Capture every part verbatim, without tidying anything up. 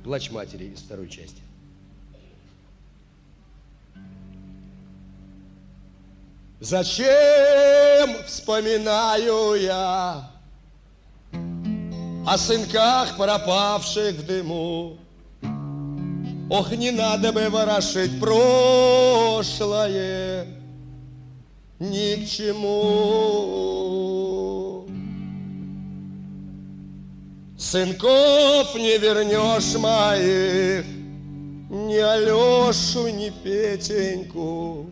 Плач матери из второй части. Зачем вспоминаю я о сынках, пропавших в дыму? Ох, не надо бы ворошить прошлое ни к чему. Сынков не вернешь моих, ни Алешу, ни Петеньку.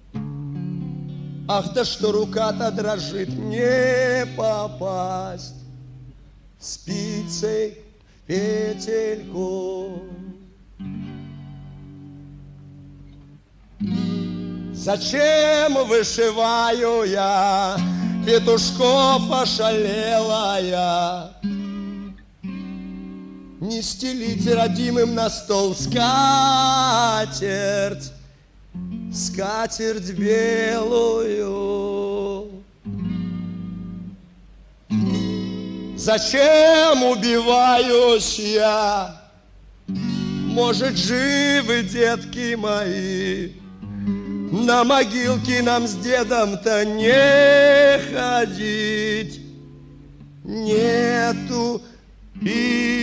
Ах, да что рука-то дрожит, не попасть спицей в петельку. Зачем вышиваю я петушков ошалелая? Не стелить родимым на стол скатерть, скатерть белую. Зачем убиваюсь я? Может, живы детки мои? На могилки нам с дедом-то не ходить. Нету и